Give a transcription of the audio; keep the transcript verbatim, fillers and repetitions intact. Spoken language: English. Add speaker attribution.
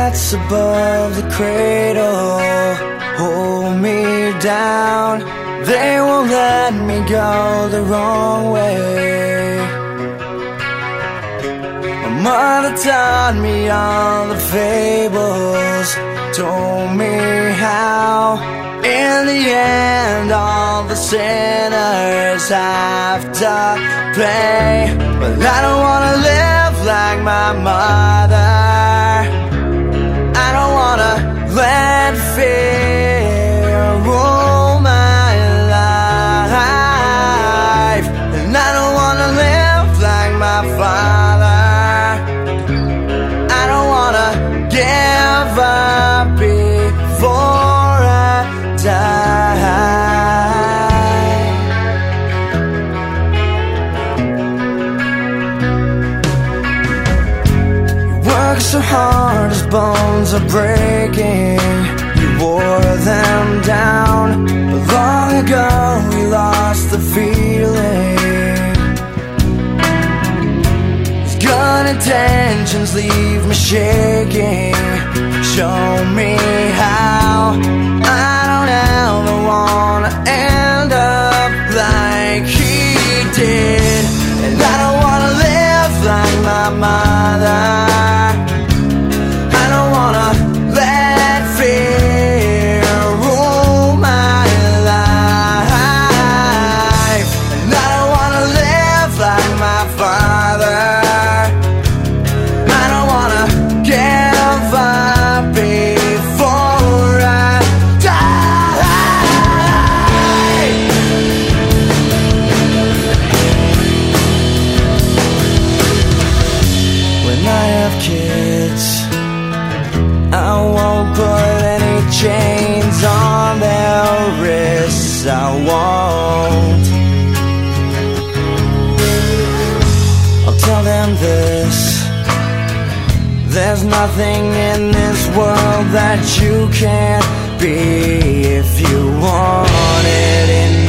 Speaker 1: that's above the cradle hold me down. They won't let me go the wrong way. My mother taught me all the fables, told me how in the end all the sinners have to pay. But I don't wanna live like my mother. I don't wanna let fear rule my life, and I don't wanna live like my father. I don't wanna give up before I die. You work so hard, his bones are breaking. You wore them down, but long ago you lost the feeling. His good intentions leave me shaking. Show me how. I don't ever wanna end up like he did, and I don't wanna live like my mother. I don't wanna let fear rule my life, and I don't wanna live like my father. I don't wanna give up before I die. When I have kids, I won't put any chains on their wrists. I won't. I'll tell them this: there's nothing in this world that you can't be if you want it in